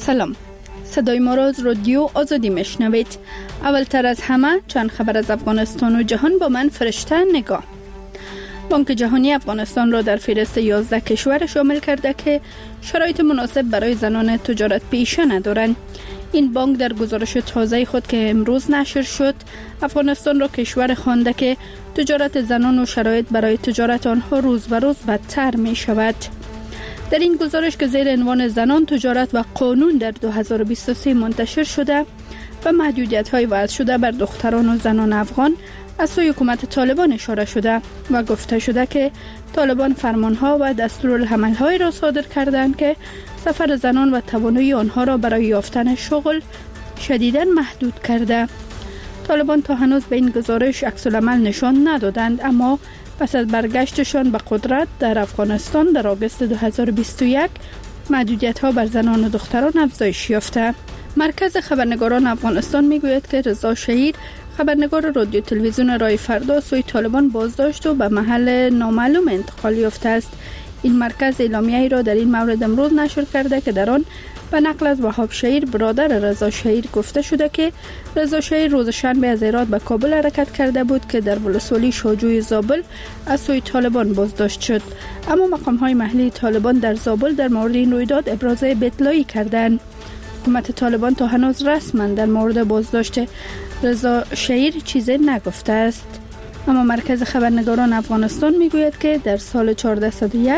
سلام، صدای ما را از رادیو آزادی میشنوید. اولتر از همه چند خبر از افغانستان و جهان با من فرشته نگاه. بانک جهانی افغانستان را در فهرست 11 کشور شامل کرده که شرایط مناسب برای زنان تجارت پیشه ندارند. این بانک در گزارش تازه خود که امروز نشر شد، افغانستان را کشور خوانده که تجارت زنان و شرایط برای تجارت آنها روز به روز بدتر می شود. در این گزارش که زیر عنوان زنان، تجارت و قانون در 2023 منتشر شده و محدودیت‌های وضع شده بر دختران و زنان افغان از سوی حکومت طالبان اشاره شده و گفته شده که طالبان فرمانها و دستورالعمل‌هایی را صادر کردند که سفر زنان و توانایی آنها را برای یافتن شغل شدیداً محدود کرده. طالبان تا هنوز به این گزارش عکس‌العمل نشان ندادند، اما پس از برگشتشان به قدرت در افغانستان در آگوست 2021 محدودیت‌ها بر زنان و دختران افزایش یافته. مرکز خبرنگاران افغانستان میگوید که رضا شهیر، خبرنگار رادیو تلویزیون رای فردا، سوی طالبان بازداشت و به محل نامعلوم انتقال یافته است. این مرکز اعلامیه‌ای را در این مورد امروز نشر کرده که در آن به نقل از وهاب شهیر برادر رضا شهیر گفته شده که رضا شهیر روز شنبه از هرات به کابل حرکت کرده بود که در ولسوالی شاهجوی زابل از سوی طالبان بازداشت شد، اما مقام‌های محلی طالبان در زابل در مورد این رویداد ابراز بی‌اطلاعی کردند. حکومت طالبان تا هنوز رسما در مورد بازداشت رضا شهیر چیزی نگفته است. اما مرکز خبرنگاران افغانستان میگوید که در سال 1401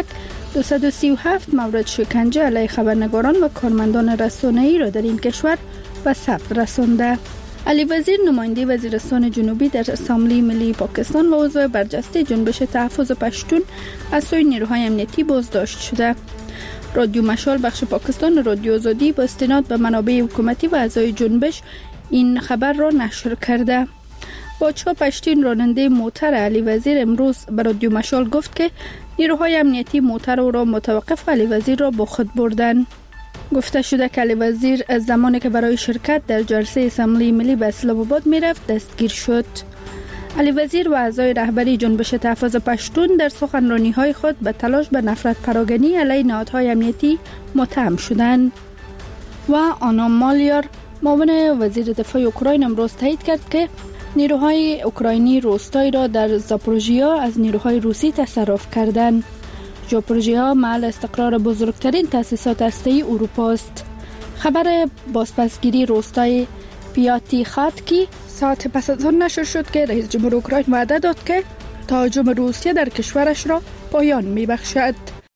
237 مورد شکنجه علیه خبرنگاران و کارمندان رسانه‌ای را در این کشور به ثبت رسانده. علی وزیر، نماینده وزیرستان جنوبی در اسامبلی ملی پاکستان و عضو برجسته جنبش تحفظ پشتون، از سوی نیروهای امنیتی بازداشت شده. رادیو مشال بخش پاکستان رادیو آزادی با استناد به منابع حکومتی و اعضای جنبش این خبر را نشر کرده. بادشاه پشتین، راننده موتر علی وزیر، امروز به رادیو مشال گفت که نیروهای امنیتی موتر او را متوقف علی وزیر را با خود بردن. گفته شده که علی وزیر از زمانی که برای شرکت در جلسه اسامبلی ملی به اسلام آباد میرفت دستگیر شد. علی وزیر و اعضای رهبری جنبش تحفظ پشتون در سخنرانی‌های خود به تلاش به نفرت پراگنی علیه نهادهای امنیتی متهم شدند. و آنا مالیار، معاون وزیر دفاع اوکراین، امروز تایید کرد که نیروهای اوکراینی روستایی را در زاپوروژیا از نیروهای روسی تصرف کردند. زاپوروژیا محل استقرار بزرگترین تأسیسات هسته‌ای اروپا است. خبر بازپسگیری روستای پیاتی خاتکی ساعت پس از آن نشر شد که رئیس جمهور اوکراین وعده داد که تهاجم روسیه در کشورش را پایان می‌بخشد.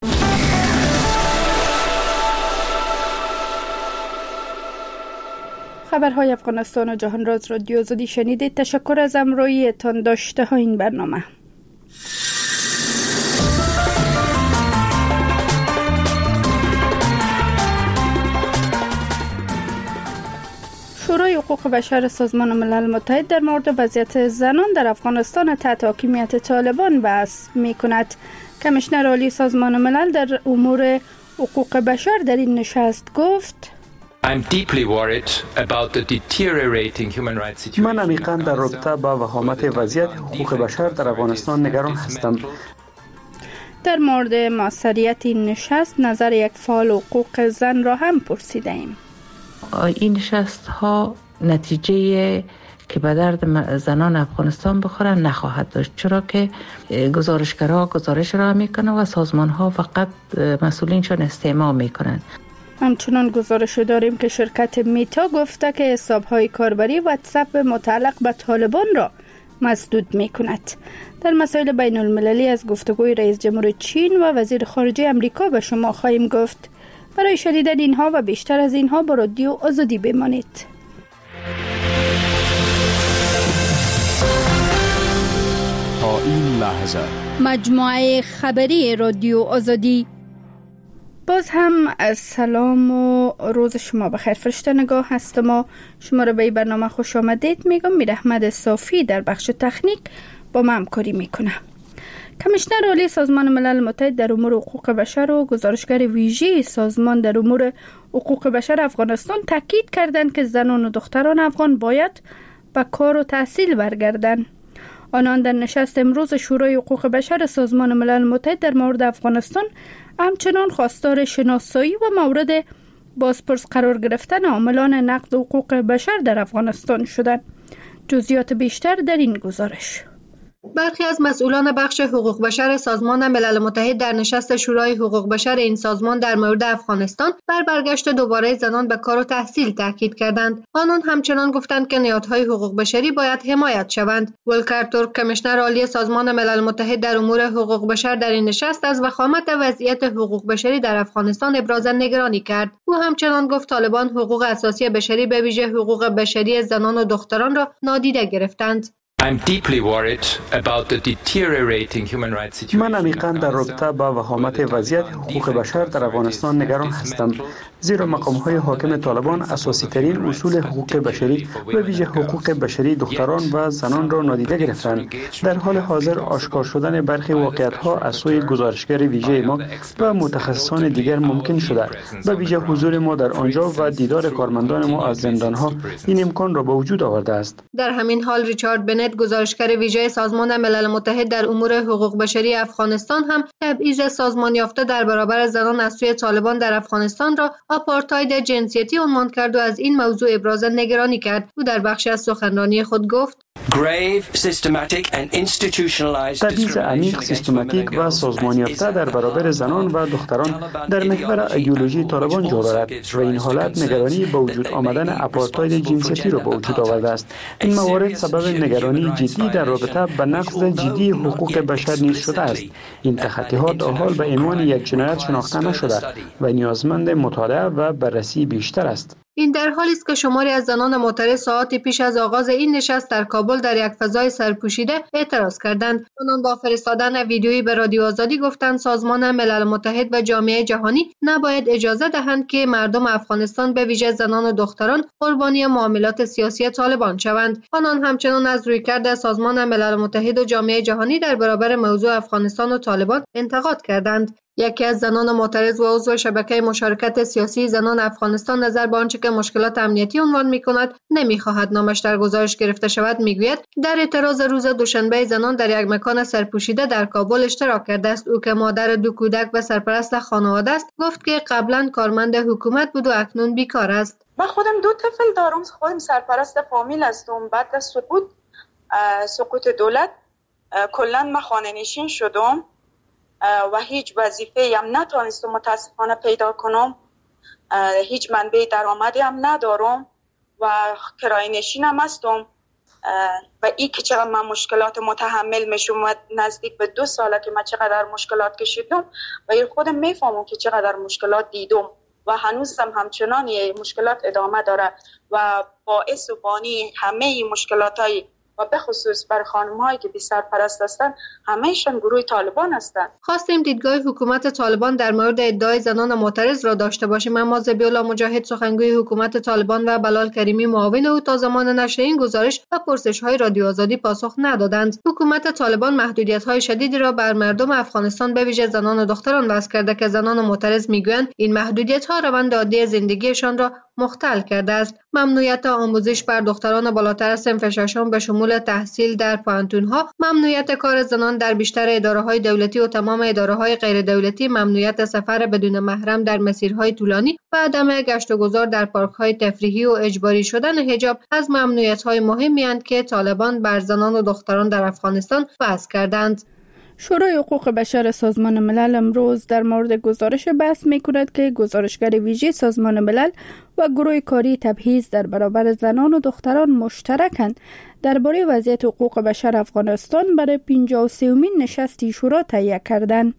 خبرهای افغانستان و جهان را از رادیو آزادی شنیدید. تشکر از همراهیتان داشته ها این برنامه. شورای حقوق بشر سازمان ملل متحد در مورد وضعیت زنان در افغانستان تحت حاکمیت طالبان بحث می‌کند. کمیشنر عالی سازمان ملل در امور حقوق بشر در این نشست گفت: من عمیقاً در رابطه با وخامت وضعیت حقوق بشر در افغانستان نگران هستم. در مورد موثریت این نشست نظر یک فعال حقوق زن را هم پرسیدیم. این نشست ها نتیجه که به درد زنان افغانستان بخورن نخواهد داشت، چرا که گزارشگرها گزارش را میکنن و سازمان ها فقط مسئولینشان استماع میکنن. همچنان گزارش داریم که شرکت میتا گفته که حساب‌های کاربری واتساپ متعلق به طالبان را مسدود می‌کند. در مسائل بین المللی از گفتگوی رئیس جمهور چین و وزیر خارجه امریکا به شما خواهیم گفت. برای شنیدن اینها و بیشتر از اینها با رادیو آزادی بمانید. تا این لحظه مجموعه خبری رادیو آزادی. باز هم از سلام و روز شما بخیر. فرشته نگاه هستم و شما را به این برنامه خوش آمدید میگم. میر احمد صافی در بخش تکنیک با ما همکاری میکنه. کمیشنر عالی سازمان ملل متحد در امور حقوق بشر و گزارشگر ویژه سازمان در امور حقوق بشر افغانستان تاکید کردند که زنان و دختران افغان باید به کار و تحصیل برگردند. آنان در نشست امروز شورای حقوق بشر سازمان ملل متحد در مورد افغانستان همچنان خواستار شناسایی و مورد بازپرس قرار گرفتن عاملان نقض حقوق بشر در افغانستان شدند. جزئیات بیشتر در این گزارش. برخی از مسئولان بخش حقوق بشر سازمان ملل متحد در نشست شورای حقوق بشر این سازمان در مورد افغانستان بر برگشت دوباره زنان به کار و تحصیل تاکید کردند. آنان همچنان گفتند که نهادهای حقوق بشری باید حمایت شوند. ولکر تورک، کمیشنر عالی سازمان ملل متحد در امور حقوق بشر در این نشست از وخامت وضعیت حقوق بشری در افغانستان ابراز نگرانی کرد. او همچنان گفت طالبان حقوق اساسی بشری به ویژه حقوق بشری زنان و دختران را نادیده گرفتند. من عمیقاً در رابطه با وخامت وضعیت حقوق بشر در افغانستان نگران هستم، زیرا مقام‌های حاکم طالبان اساسی ترین اصول حقوق بشری و ویژه حقوق بشری دختران و زنان را نادیده گرفتند. در حال حاضر آشکار شدن برخی واقعیت‌ها از سوی گزارشگر ویژه ما و متخصصان دیگر ممکن شده. به ویژه حضور ما در آنجا و دیدار کارمندان ما از زندان‌ها این امکان را به وجود آورده است. در همین حال ریچارد بنت، گزارشگر ویژه سازمان ملل متحد در امور حقوق بشری افغانستان، هم تبعیض سازمان یافته در برابر زنان از سوی طالبان در افغانستان را آپارتاید جنسیتی عنوان کرد و از این موضوع ابراز نگرانی کرد. او در بخشی از سخنرانی خود گفت: تبعیض عمیق، سیستماتیک و سازمان یافته در برابر زنان و دختران در محور ایدئولوژی طالبان جا دارد و این حالت نگرانی به وجود آمدن آپارتاید جنسیتی را به وجود آورده است. این موارد سبب نگرانی جدی در رابطه با نقض جدی حقوق بشر نیز شده است. این تخطی‌ها تا حال به عنوان یک جنایت شناخته نشده و نیازمند مطالعه و بررسی بیشتر است. این در حالی است که شماری از زنان معترض ساعاتی پیش از آغاز این نشست در کابل در یک فضای سرپوشیده اعتراض کردند. آنان با فرستادن ویدیویی به رادیو آزادی گفتند سازمان ملل متحد و جامعه جهانی نباید اجازه دهند که مردم افغانستان به ویژه زنان و دختران قربانی معاملات سیاسی طالبان شوند. آنان همچنان از رویکرد سازمان ملل متحد و جامعه جهانی در برابر موضوع افغانستان و طالبان انتقاد کردند. یکی از زنان معترض و عضو شبکه مشارکت سیاسی زنان افغانستان نظر به آنچه که مشکلات امنیتی عنوان می‌کند نمی‌خواهد نامش در گزارش گرفته شود میگوید در اعتراض روز دوشنبه زنان در یک مکان سرپوشیده در کابل اشتراک کرده است. او که مادر 2 کودک و سرپرست خانواده است گفت که قبلا کارمند حکومت بود و اکنون بیکار است. من خودم 2 طفل دارم، خودم سرپرست فامیل هستم. بعد از سقوط دولت کلا من خانه‌نشین شدم و هیچ وظیفه‌ای هم نتونستم متاسفانه پیدا کنم. هیچ منبع درآمدی هم ندارم و کرایه نشینم هستم و این که چقدر من مشکلات متحمل میشم و نزدیک به 2 ساله که من چقدر مشکلات کشیدم و خودم میفهمم که چقدر مشکلات دیدم و هنوزم همچنان مشکلات ادامه داره و باعث و بانی همه این مشکلاتای و به خصوص بر خانم‌هایی که بی سرپرست هستند همه‌شان گروه طالبان هستند. خواستیم دیدگاه حکومت طالبان در مورد ادعای زنان معترض را داشته باشیم، اما ذبیح‌الله مجاهد سخنگوی حکومت طالبان و بلال کریمی معاون او تا زمان نشر این گزارش و پرسش‌های رادیو آزادی پاسخ ندادند. حکومت طالبان محدودیت‌های شدیدی را بر مردم افغانستان به ویژه زنان و دختران وضع کرده که زنان معترض می‌گویند این محدودیت‌ها روند عادی زندگیشان را مختل کرده است. ممنوعیت آموزش بر دختران بالاتر از صنف ششم به شمول تحصیل در پانتون‌ها، ممنوعیت کار زنان در بیشتر اداره‌های دولتی و تمام اداره‌های غیر دولتی، ممنوعیت سفر بدون محرم در مسیرهای طولانی و عدم گشت و گذار در پارک‌های تفریحی و اجباری شدن حجاب از ممنوعیت‌های مهمی اند که طالبان بر زنان و دختران در افغانستان وضع کردند. شورای حقوق بشر سازمان ملل امروز در مورد گزارش بحث می‌کند که گزارشگر ویژه سازمان ملل و گروه کاری تبعیض در برابر زنان و دختران مشترکاً درباره وضعیت حقوق بشر افغانستان برای 53مین نشست شورا تهیه کردند.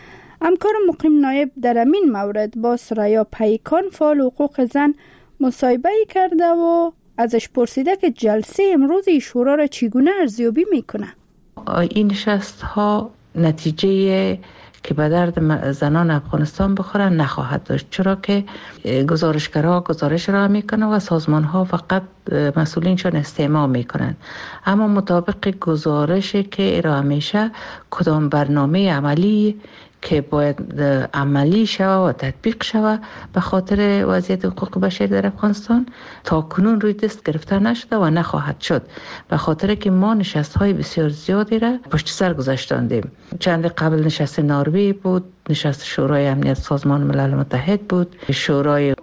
همکار مقیم نایب در این مورد با سریا پیکان فعال حقوق زن مصاحبه کرده و ازش پرسیده که جلسه امروز شورا را چگونه ارزیابی می‌کند. این نشست ها نتیجه که به درد زنان افغانستان بخورن نخواهد داشت، چرا که گزارشگرها گزارش را میکنن و سازمان ها فقط مسئولینشان استماع میکنن، اما مطابق گزارشی که ارائه میشه کدام برنامه عملی که باید عملی شود و تطبیق شود به خاطر وضعیت حقوق بشر در افغانستان تا کنون روی دست گرفته نشده و نخواهد شد، به خاطر که ما نشست های بسیار زیادی را پشت سر گذاشتاندیم. چند قبل نشست ناروی بود، نشست شورای امنیت سازمان ملل متحد بود، شورای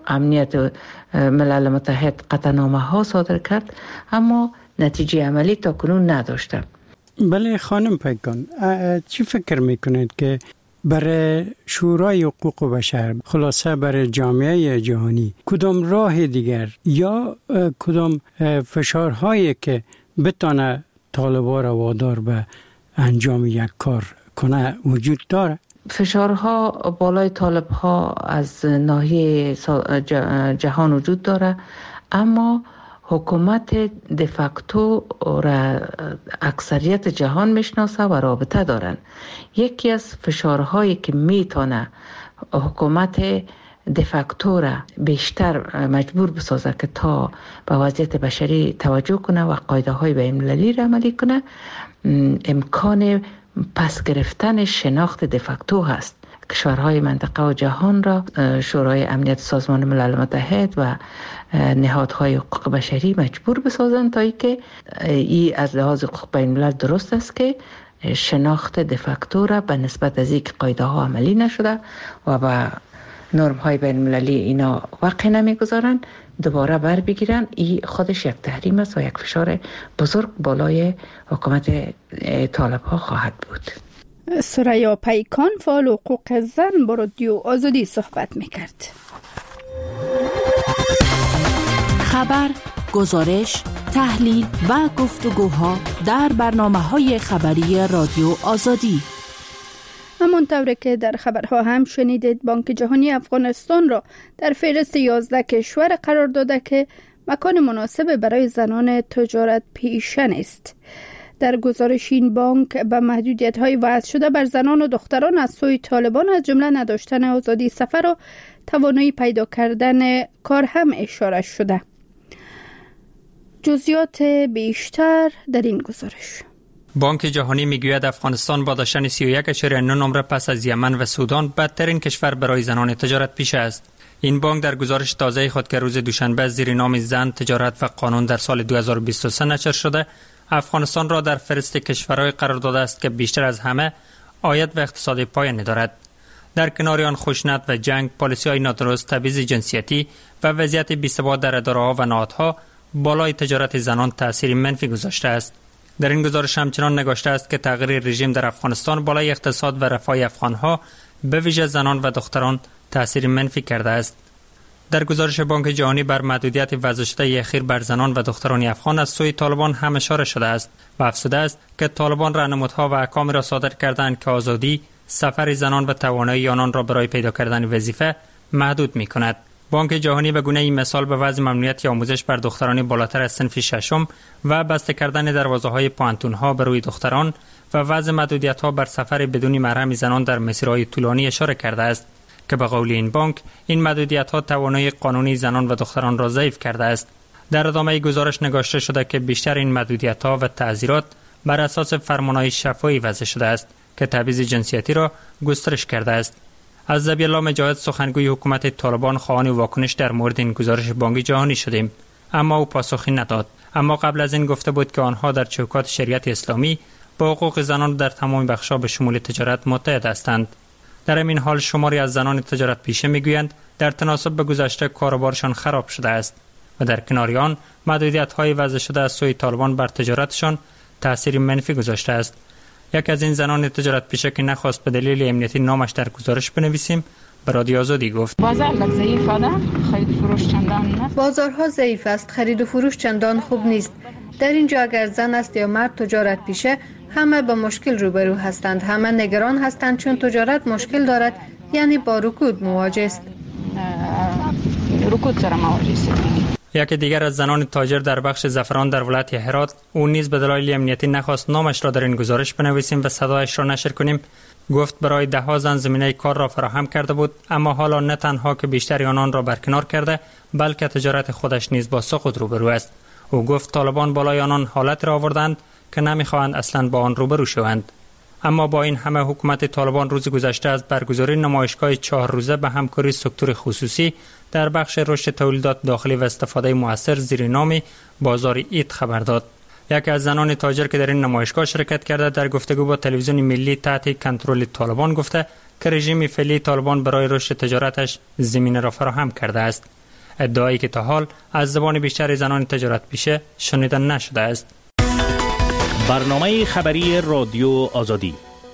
امنیت ملل متحد قطعنامه ها صادر کرد، اما نتیجه عملی تا کنون نداشته. بله خانم پیکان، چی فکر میکنید که برای شورای حقوق بشر، خلاصه برای جامعه جهانی، کدام راه دیگر یا کدام فشارهایی که بتانه طالبان را وادار به انجام یک کار کنه وجود داره؟ فشارها بالای طالب ها از ناحیه جهان وجود داره، اما حکومت دفاکتو را اکثریت جهان میشناسه و رابطه دارن. یکی از فشارهایی که میتونه حکومت دفاکتو را بیشتر مجبور بسازه که تا به وضعیت بشری توجه کنه و قاعده های بین‌المللی را عملی کنه، امکان پس گرفتن شناخت دفاکتو هست. کشورهای منطقه و جهان را شورای امنیت سازمان ملل متحد و نهادهای حقوق بشری مجبور بسازند تا اینکه این از لحاظ حقوق بین الملل درست است که شناخت دفاکتو را به نسبت از اینکه قاعده ها عملی نشده و به نرم های بین المللی اینا وقع نمیگذارن دوباره بر بگیرن. این خودش یک تحریم است و یک فشار بزرگ بالای حکومت طالب ها خواهد بود. سریا پیکان فعال حقوق زن با رادیو آزادی صحبت میکرد. خبر، گزارش، تحلیل و گفتگوها در برنامه‌های خبری رادیو آزادی. همانطور که در خبرها هم شنیدید، بانک جهانی افغانستان را در فهرست 11 کشور قرار داده که مکان مناسب برای زنان تجارت پیشه نیست. در گزارش این بانک به محدودیت‌های وضع شده بر زنان و دختران از سوی طالبان از جمله نداشتن آزادی سفر و توانایی پیدا کردن کار هم اشاره شده. جزئیات بیشتر در این گزارش. بانک جهانی میگوید افغانستان با داشتن 31.9 نمره پس از یمن و سودان بدترین کشور برای زنان تجارت پیشه است. این بانک در گزارش تازه خود که روز دوشنبه زیر نام زن، تجارت و قانون در سال 2023 نشر شده، افغانستان را در فهرست کشورهای قرار داده است که بیشتر از همه عاید و اقتصاد پایانی دارد. در کنار آن خشونت و جنگ، پالیسی‌های نادرست، تبعیض جنسیتی و وضعیت بی‌ثبات در اداره‌ها و نهادها بالای تجارت زنان تأثیر منفی گذاشته است. در این گزارش همچنان نگاشته است که تغییر رژیم در افغانستان بالای اقتصاد و رفاه افغانها به ویژه زنان و دختران تأثیر منفی کرده است. در گزارش بانک جهانی بر محدودیت وضع شده اخیر بر زنان و دختران افغان از سوی طالبان هم اشاره شده است و افزوده است که طالبان راهنمودها و احکامی را صادر کردند که آزادی سفر زنان و توانایی آنان را برای پیدا کردن وظیفه محدود می‌کند. بانک جهانی به گونه‌ای مثال به وضع ممنوعیت آموزش بر دختران بالاتر از صنف ششم و بسته کردن دروازه‌های پانتون‌ها بر روی دختران و وضع محدودیت‌ها بر سفر بدون محرم زنان در مسیرهای طولانی اشاره کرده است که به قول این بانک این محدودیت‌ها توانایی قانونی زنان و دختران را ضعیف کرده است. در ادامه گزارش نگاشته شده که بیشتر این محدودیت‌ها و تعزیرات بر اساس فرمان‌های شفاهی وضع شده است که تبعیض جنسیتی را گسترش کرده است. از ذبیح‌الله مجاهد سخنگوی حکومت طالبان خواهان واکنش در مورد این گزارش بانک جهانی شدیم، اما او پاسخی نداد. اما قبل از این گفته بود که آنها در چوکات شریعت اسلامی با حقوق زنان در تمام بخش‌ها به شمول تجارت متحد هستند. در این حال شماری از زنان تجارت پیشه میگویند در تناسب به گذشته کاروبارشان خراب شده است و در کنار آن محدودیت‌های وضع شده از سوی طالبان بر تجارتشان تأثیر منفی گذاشته است. یک از این زنان تجارت پیشه که نخواست به دلیل امنیتی نامش در گزارش بنویسیم به رادیو آزادی گفت: بازار ضعیف است، خرید و فروش چندان نیست. بازارها ضعیف است، خرید و فروش چندان خوب نیست. در اینجا اگر زن است یا مرد تجارت پیشه همه با مشکل روبرو هستند، همه نگران هستند چون تجارت مشکل دارد، یعنی با رکود مواجه است. رکود سره مواجه است. یکی دیگر از زنان تاجر در بخش زعفران در ولایت هرات، او نیز به دلایل امنیتی نخواست نامش را در این گزارش بنویسیم و صدایش را نشر کنیم، گفت برای ده‌ها زن زمینه کار را فراهم کرده بود، اما حالا نه تنها که بیشتری آنان را برکنار کرده، بلکه تجارت خودش نیز با سقوط روبرو است. او گفت طالبان بالای آنان حالت را آوردند که نمیخواهند اصلا با آن روبرو شوند. اما با این همه حکومت طالبان روز گذشته از برگزاری نمایشگاه 4 روزه به همکاری سکتور خصوصی در بخش رشد تولیدات داخلی و استفاده مؤثر زیر نام بازار ایت خبر داد. یکی از زنان تاجر که در این نمایشگاه شرکت کرده در گفتگو با تلویزیون ملی تحت کنترل طالبان گفته که رژیم فعلی طالبان برای رشد تجارتش زمینه را فراهم کرده است. ادعایی که تا حال از زبان بیشتر زنان تجارت پیشه شنیده نشده است. برنامه خبری رادیو آزادی.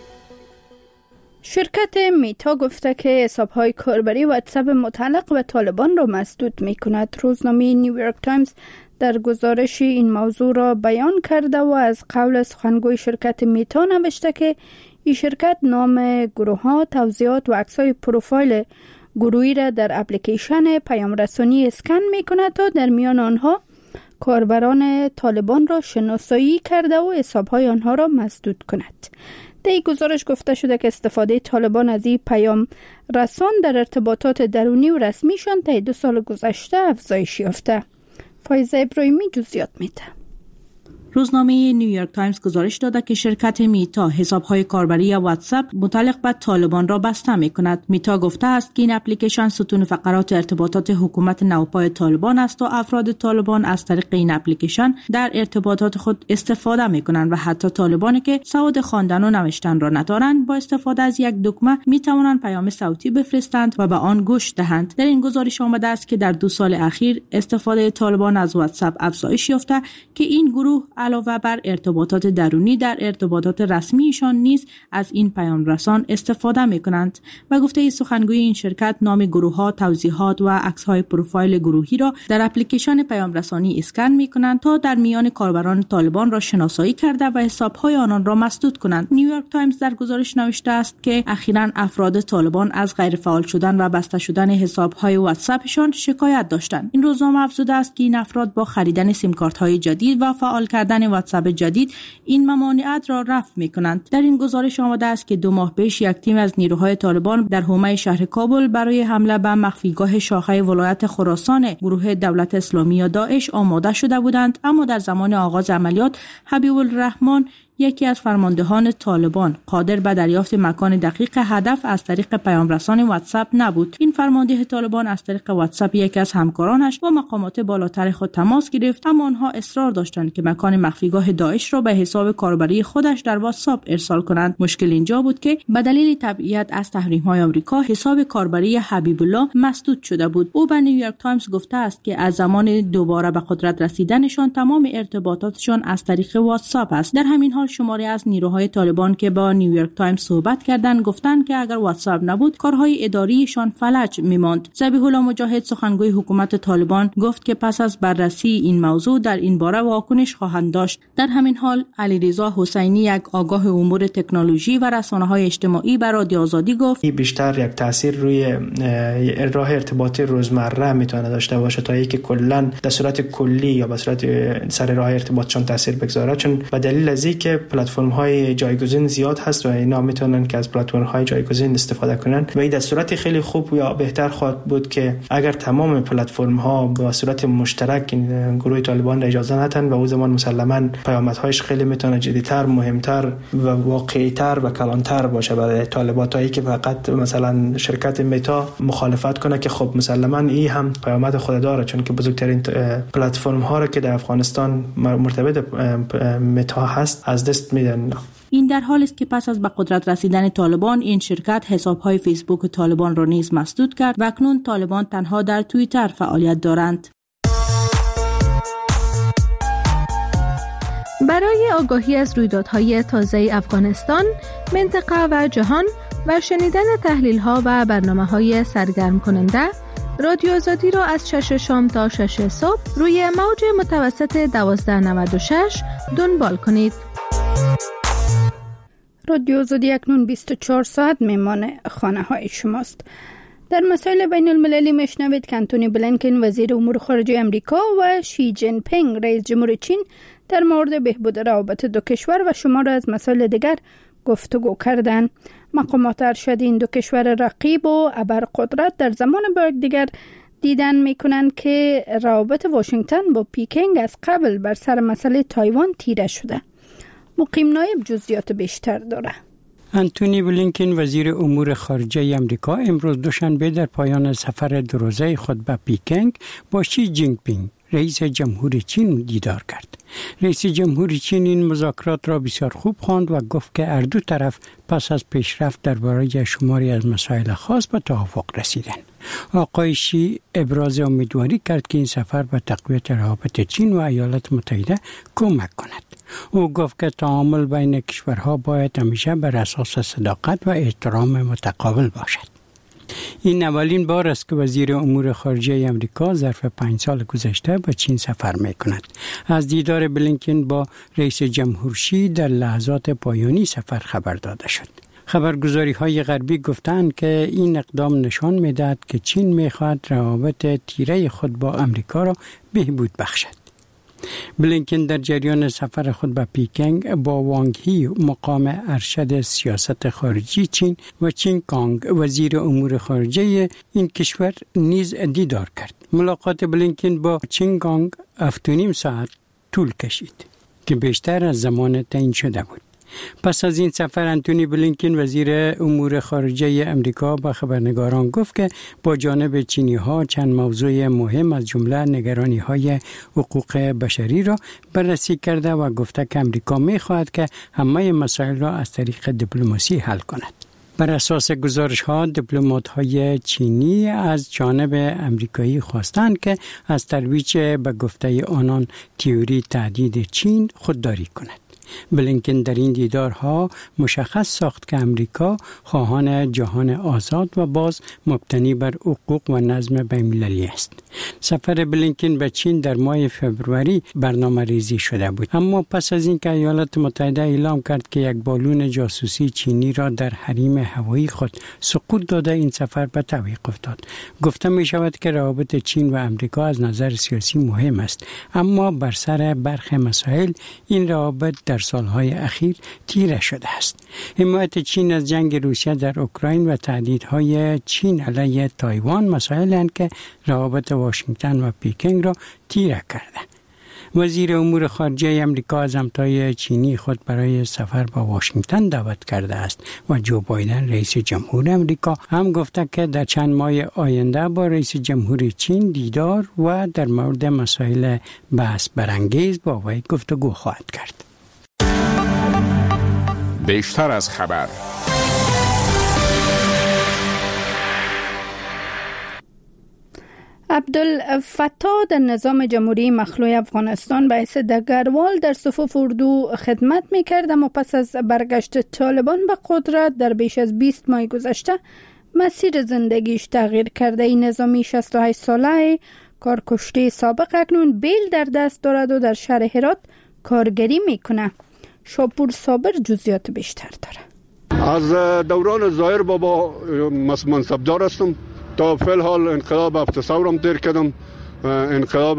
شرکت میتا گفته که حساب‌های کاربری واتساپ متعلق به طالبان را مسدود می‌کند. روزنامه نیویورک تایمز در گزارش این موضوع را بیان کرده و از قول سخنگوی شرکت میتا نوشته که این شرکت نام گروه‌ها، توضیحات و عکس‌های پروفایل گروهی را در اپلیکیشن پیام رسانی اسکن می‌کند تا در میان آنها کاربران طالبان را شناسایی کرده و حساب‌های آنها را مسدود کند. در این گزارش گفته شده که استفاده طالبان از این پیام رسان در ارتباطات درونی و رسمیشان طی 2 سال گذشته افزایش یافته. فایزه ابراهیمی جزئیات میده. روزنامه نیویورک تایمز گزارش داده که شرکت میتا حساب‌های کاربری واتساپ متعلق به طالبان را بسته می‌کند. میتا گفته است که این اپلیکیشن ستون فقرات ارتباطات حکومت نوپای طالبان است و افراد طالبان از طریق این اپلیکیشن در ارتباطات خود استفاده می‌کنند و حتی طالبانی که سواد خواندن و نوشتن را ندارند با استفاده از یک دکمه می‌توانند پیام صوتی بفرستند و به آن گوش دهند. در این گزارش آمده است که در 2 سال اخیر استفاده طالبان از واتساپ افزایش یافته که این گروه علاوه بر ارتباطات درونی در ارتباطات رسمیشان نیز از این پیام رسان استفاده می‌کنند. و گفته سخنگوی این شرکت نام گروه‌ها، توضیحات و عکس‌های پروفایل گروهی را در اپلیکیشن پیام رسانی اسکن می‌کنند تا در میان کاربران طالبان را شناسایی کرده و حساب‌های آنان را مسدود کنند. نیویورک تایمز در گزارش نوشته است که اخیراً افراد طالبان از غیرفعال شدن و بسته شدن حساب‌های واتساپشان شکایت داشتند. این روزنامه افزوده است که این افراد با خریدن سیم کارت‌های جدید و فعال کردن واتساپ جدید این ممانعت را رفع می‌کنند. در این گزارش آمده است که 2 ماه پیش یک تیم از نیروهای طالبان در حومه شهر کابل برای حمله به مخفیگاه شاخه ولایت خراسان گروه دولت اسلامی یا داعش آماده شده بودند، اما در زمان آغاز عملیات حبیب الرحمن یکی از فرماندهان طالبان قادر به دریافت مکان دقیق هدف از طریق پیام رسان واتساپ نبود. این فرمانده طالبان از طریق واتساپ یکی از همکارانش با مقامات بالاتر خود تماس گرفت، اما آنها اصرار داشتند که مکان مخفیگاه داعش را به حساب کاربری خودش در واتساپ ارسال کنند. مشکل اینجا بود که به دلیل تبعیت از تحریم‌های آمریکا حساب کاربری حبیب الله مسدود شده بود. او به نیویورک تایمز گفته است که از زمان دوباره به قدرت رسیدنشان تمام ارتباطاتشان از طریق واتساپ است. در همین حال شماری از نیروهای طالبان که با نیویورک تایمز صحبت کردند گفتند که اگر واتساپ نبود کارهای اداریشان فلج می‌ماند. ذبیح الله مجاهد سخنگوی حکومت طالبان گفت که پس از بررسی این موضوع در این باره واکنش خواهند داشت. در همین حال علیرضا حسینی یک آگاه امور تکنولوژی و رسانه‌های اجتماعی بر رادیو آزادی گفت بیشتر یک تاثیر روی راه ارتباطی روزمره میتونه داشته باشه تا اینکه کلا در صورت کلی یا به صورت سر راه ارتباطشون تاثیر بگذاره، چون به دلیل از اینکه پلتفرم‌های جایگزین زیاد هست و اینا میتونن که از پلتفرم‌های جایگزین استفاده کنن و این در صورت خیلی خوب یا بهتر خواهد بود که اگر تمام پلتفرم‌ها به صورت مشترک گروه طالبان را اجازه ندن و او زمان مسلماً پیامدهایش خیلی میتونه جدی‌تر، مهمتر و واقعی‌تر و کلانتر باشه برای طالباتایی که فقط مثلا شرکت متا مخالفت کنه که خب مسلماً این هم پیامد خود داره، چون که بزرگترین پلتفرم‌ها را که در افغانستان مرتبط متا هست از دست میدن. این در حالی است که پس از به قدرت رسیدن طالبان این شرکت حساب‌های فیسبوک طالبان را نیز مسدود کرد و اکنون طالبان تنها در توییتر فعالیت دارند. برای آگاهی از رویدادهای تازه افغانستان، منطقه و جهان و شنیدن تحلیل‌ها و برنامه‌های سرگرم کننده، رادیو آزادی را از 6 شام تا 6 صبح روی موج متوسط 1296 دنبال کنید. رادیو آزادی اکنون 24 ساعت میمان خانه های شماست. در مسائل بین المللی میشنوید که انتونی بلینکن وزیر امور خارجه امریکا و شی جین پینگ رئیس جمهور چین در مورد بهبود روابط دو کشور و شمار از مسائل دیگر گفتگو کردند. مقامات ارشد این دو کشور رقیب و ابرقدرت در زمان با یکدیگر دیدن میکنند که روابط واشنگتن با پیکینگ از قبل بر سر مسئله تایوان تیره شده. مقیم نایب جزئیات بیشتر داره. انتونی بلینکن وزیر امور خارجه امریکا امروز دوشنبه در پایان سفر 2 روزه خود به پیکینگ با شی جین پینگ رئیس جمهور چین دیدار کرد. رئیس جمهور چین این مذاکرات را بسیار خوب خواند و گفت که هر دو طرف پس از پیشرفت درباره شماری از مسائل خاص به توافق رسیدند. آقای شی ابراز امیدواری کرد که این سفر به تقویت روابط چین و ایالات متحده کمک کند. او گفت که تعامل بین کشورها باید همیشه بر اساس صداقت و احترام متقابل باشد. این اولین بار است که وزیر امور خارجه آمریکا ظرف 5 سال گذشته به چین سفر می کند. از دیدار بلینکن با رئیس جمهور شی در لحظات پایانی سفر خبر داده شد. خبرگزاری های غربی گفتند که این اقدام نشان می دهد که چین می خواهد روابط تیره خود با آمریکا را بهبود بخشد. بلینکن در جریان سفر خود به پیکنگ با وانگ هی مقام ارشد سیاست خارجی چین و چین کانگ وزیر امور خارجه این کشور نیز دیدار کرد. ملاقات بلینکن با چین کانگ 7.5 ساعت طول کشید که بیشتر از زمان تعیین شده بود. پس از این سفر انتونی بلینکن وزیر امور خارجه امریکا با خبرنگاران گفت که با جانب چینی ها چند موضوع مهم از جمله نگرانی های حقوق بشری را بررسی کرده و گفته که امریکا می خواهد که همه مسائل را از طریق دیپلماسی حل کند. بر اساس گزارش ها دیپلمات های چینی از جانب امریکایی خواستند که از ترویج به گفته آنان تئوری تهدید چین خودداری کند. بلینکن در این دیدارها مشخص ساخت که امریکا خواهان جهان آزاد و باز مبتنی بر حقوق و نظم بین‌المللی است. سفر بلینکن به چین در ماه فوریه برنامه ریزی شده بود، اما پس از اینکه ایالات متحده اعلام کرد که یک بالون جاسوسی چینی را در حریم هوایی خود سقوط داده، این سفر به تعویق افتاد. گفته می شود که روابط چین و امریکا از نظر سیاسی مهم است، اما بر سر برخی مسائل این روابط در سالهای اخیر تیره شده است. حمایت چین از جنگ روسیه در اوکراین و تهدیدهای چین علیه تایوان مسائلند که روابط واشنگتن و پیکنگ را تیره کرده. وزیر امور خارجه امریکا از همتای چینی خود برای سفر به واشنگتن دعوت کرده است و جو بایدن رئیس جمهور امریکا هم گفته که در چند ماه آینده با رئیس جمهور چین دیدار و در مورد مسائل بحث برانگیز با وی گفتگو خواهد کرد. بیشتر از خبر. عبدالفتاح در نظام جمهوری مخلوع افغانستان به حیث دگروال در صفوف اردو خدمت می‌کرد، اما پس از برگشت طالبان به قدرت در بیش از 20 ماه گذشته مسیر زندگیش تغییر کرده. این نظامی 68 ساله کارکشته سابق اکنون بیل در دست دارد و در شهر هرات کارگری میکنه. شاپور صابر جزئیات بیشتر داره. از دوران ظاهر بابا منصبدار هستم تا فعل حال انقلاب 7 ثورم تیر کردم، انقلاب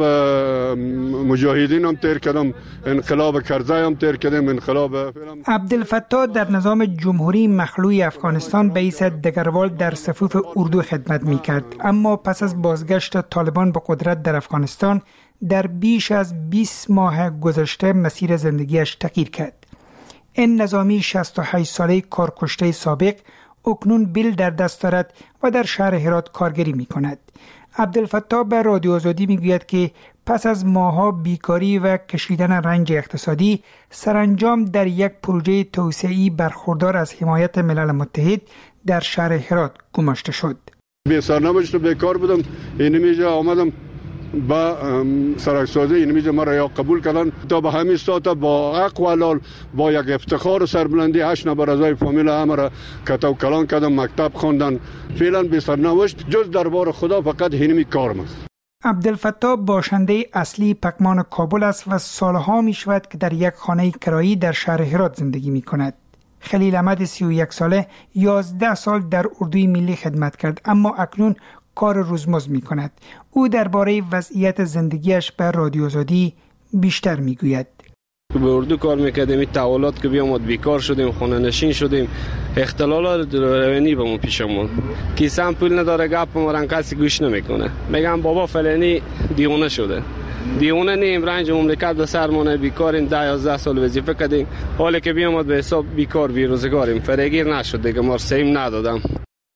مجاهدین هم تیر کردم، انقلاب کرزی هم تیر کردم، انقلاب عبدالفتاح در نظام جمهوری مخلوع افغانستان به حیث دگروال در صفوف اردو خدمت میکرد، اما پس از بازگشت طالبان به قدرت در افغانستان در بیش از 20 ماه گذشته مسیر زندگیش تغییر کرد. این نظامی 68 ساله کارکشته سابق اکنون بیل در دست دارد و در شهر هرات کارگری می کند. عبدالفتاح به رادیو آزادی می گوید که پس از ماه‌ها بیکاری و کشیدن رنج اقتصادی سرانجام در یک پروژه توسعه‌ای برخوردار از حمایت ملل متحد در شهر هرات گماشته شد. بی سرنوشت و بیکار بودم، اینمیجا آمدم با سرکسازی اینمیجا مرا یا قبول کردن تا به همین ساعت با حق و حلال با یک افتخار و سربلندی 8 نفر اعضای فامیل همه کتو کلان کردم، مکتب خواندن. فعلا بی سرنوشت جز دربار خدا فقط اینمی کارم است. عبدالفتاح باشنده اصلی پکمان کابل است و سالها می شود که در یک خانه کرایی در شهر هرات زندگی می کند. خلیل احمد 31 ساله 11 سال در اردوی ملی خدمت کرد، اما اکنون کار روزمزد می کند. او درباره وضعیت زندگیش به رادیو آزادی بیشتر می گوید. به اردو کار میکردیم، این تحولات که بیامد بیکار شدیم، خانه نشین شدیم، اختلالات روانی به ما پیش آمد. کیسه هم پول نداره، گپ ما کسی گوش نمیکنه. میگم بابا فلانی دیوانه شده. دیوانه نیم، رنج مملکت به سرمانه، بیکاریم، 10-11 سال وظیفه کردیم، حالی که بیامد به حساب بیکار بیروزگاریم، فریگیر نشد دیگه، ما سیم ندادم.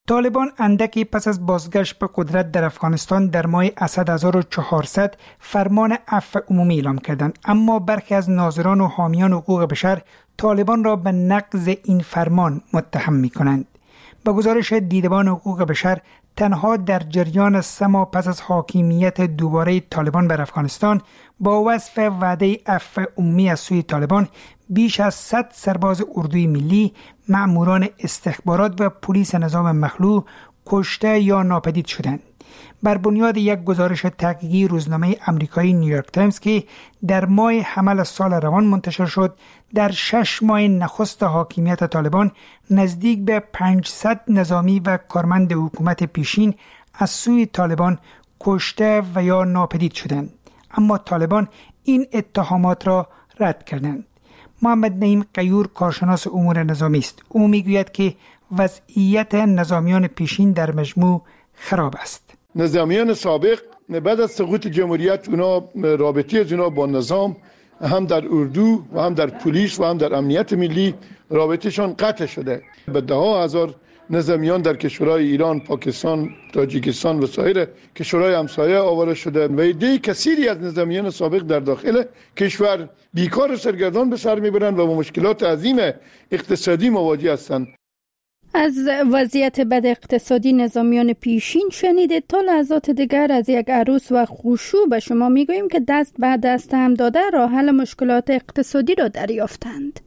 طالبان اندکی پس از بازگشت به قدرت در افغانستان در ماه اسد 1400 فرمان عفو عمومی اعلام کردند، اما برخی از ناظران و حامیان حقوق بشر طالبان را به نقض این فرمان متهم می‌کنند. با گزارش دیدبان حقوق بشر، تنها در جریان 3 ماه پس از حاکمیت دوباره طالبان بر افغانستان با وصف وعده عفو عمومی از سوی طالبان، بیش از 100 سرباز اردوی ملی، مأموران استخبارات و پلیس نظام مخلوع کشته یا ناپدید شدند. بر بنیاد یک گزارش تحقیقی روزنامه آمریکایی نیویورک تایمز که در ماه حمل سال روان منتشر شد، در 6 ماه نخست حاکمیت طالبان نزدیک به 500 نظامی و کارمند حکومت پیشین از سوی طالبان کشته و یا ناپدید شدند، اما طالبان این اتهامات را رد کردند. محمد نعیم قیور کارشناس امور نظامی است. او میگوید که وضعیت نظامیان پیشین در مجموع خراب است. نظامیان سابق بعد از سقوط جمهوریت اونا رابطه از اونا با نظام هم در اردو و هم در پلیس و هم در امنیت ملی رابطهشان قطع شده. به 10,000 نظامیان در کشورهای ایران، پاکستان، تاجیکستان و سایر کشورهای همسایه آواره شده و عده کثیری از نظامیان سابق در داخل کشور بیکار و سرگردان به سر میبرند و با مشکلات عظیم اقتصادی مواجه هستند. از وضعیت بد اقتصادی نظامیان پیشین شنیدید. تا لحظات دیگر از یک عروس و خشوع به شما میگوییم که دست به دست هم داده راه حل مشکلات اقتصادی را دریافتند.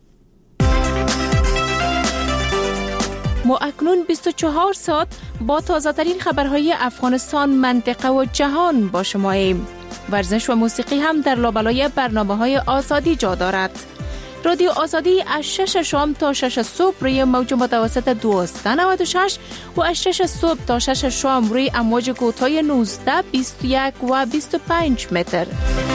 ما اکنون 24 ساعت با تازه ترین خبرهای افغانستان، منطقه و جهان با شماییم. ورزش و موسیقی هم در لابلای برنامه‌های آزادی جا دارد. رادیو آزادی از 6 شام تا 6 صبح روی موج متوسط 1296 و از 6 صبح تا 6 شام روی امواج کوتاه 19، 21 و 25 متر.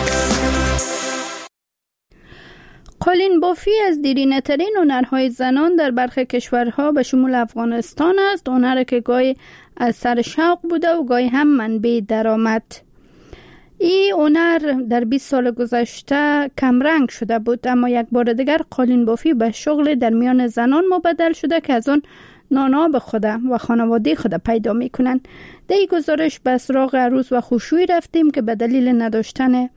قالین بافی از دیرینه ترین هنرهای زنان در برخی کشورها به شمول افغانستان است. هنری که گاهی از سر شوق بوده و گاهی هم منبع درآمد. این هنر در 20 سال گذشته کمرنگ شده بود، اما یک بار دیگر قالین بافی به شغل در میان زنان مبدل شده که از آن نانا به خود و خانواده خود پیدا می کنند. در این گزارش به سراغ عروس و خشوعی رفتیم که به دلیل نداشتن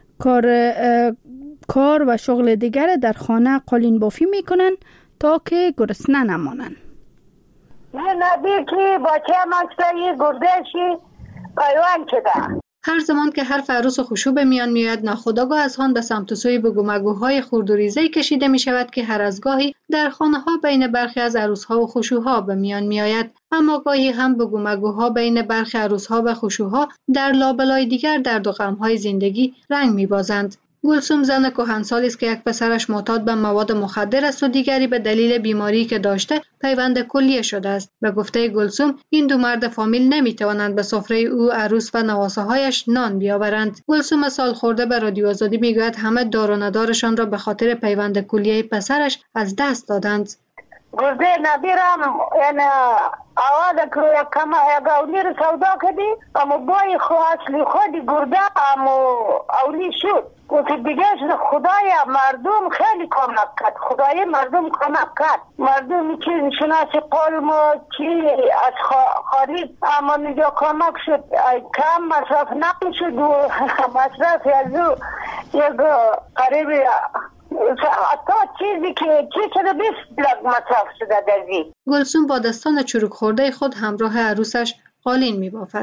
کار و شغل دیگر در خانه قالین بافی می کنند تا که گرسنه نمانند. نبی که باچه مکتایی گردشی پیوان شده. هر زمان که حرف عروس و خشوع به میان میاد، ناخودآگاه از آن به سمت و سوی بگومگوهای خرد و ریزه‌ای کشیده می شود که هر از گاهی در خانه ها بین برخی از عروس‌ها و خشوع‌ها به میان می آید. اما گاهی هم بگومگوها بین برخی عروس‌ها و خشوع‌ها در لابلای دیگر درد و غم‌های زندگی رنگ می‌بازند. گلسوم زن کهنسالی است که یک پسرش معتاد به مواد مخدر است و دیگری به دلیل بیماری که داشته پیوند کلیه شده است. به گفته گلسوم، این دو مرد فامیل نمیتوانند به سفره او، عروس و نواسه‌هایش نان بیاورند. گلسوم سال خورده به رادیو آزادی میگوید همه دار و ندارشان را به خاطر پیوند کلیه پسرش از دست دادند. گرده نبیرم یعنی آواز که کم اولی رو سودا کدی اما بای اصلی خودی گرده اما اولی شد و دیگه خدای مردم خیلی کمک کرد. خدای مردم کمک کرد. مردمی که شناسی قلم و چی از خارج اما نجا کمک شد. کم مصرف نمیشد و مصرف از یک قریب حتی چیزی که چی شده 20 لگ مصرف شده در زی. گلسوم با دستان چروک خورده خود همراه عروسش قالین می بافد.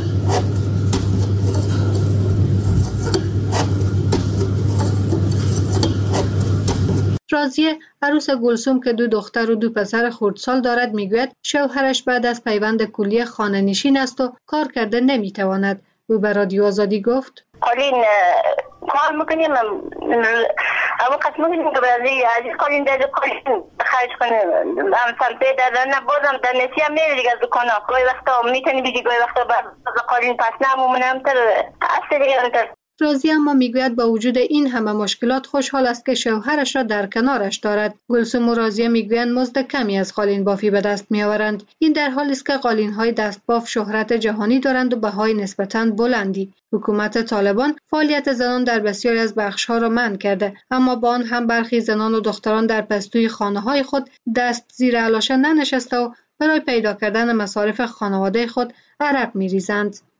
راضیه عروس گلسوم که 2 دختر و 2 پسر خردسال دارد میگوید شوهرش بعد از پیوند کلیه خانه نشین است و کار کرده نمیتواند. او به رادیو آزادی گفت قالین کار میکنیم اما قسم میکنیم که برای عزیز قالین در قالین خرج کنه همسان پیدا دارن بازم در نسی هم میره دیگه از دکانه گاهی وقتا میتونی بیدی گاهی وقتا قالین پس نمومنم تر اصل دیگه انتر. راضی اما میگوید با وجود این همه مشکلات خوشحال است که شوهرش را در کنارش دارد. گلسوم و راضیه میگویند مزد کمی از قالین بافی به دست میآورند. این در حالی است که قالین‌های دستباف شهرت جهانی دارند و بهای نسبتاً بلندی. حکومت طالبان فعالیت زنان در بسیاری از بخش‌ها را منع کرده، اما با آن هم برخی زنان و دختران در پستوی خانه‌های خود دست زیر علاشه ننشسته و برای پیدا کردن مصارف خانواده خود عرق می ریزند.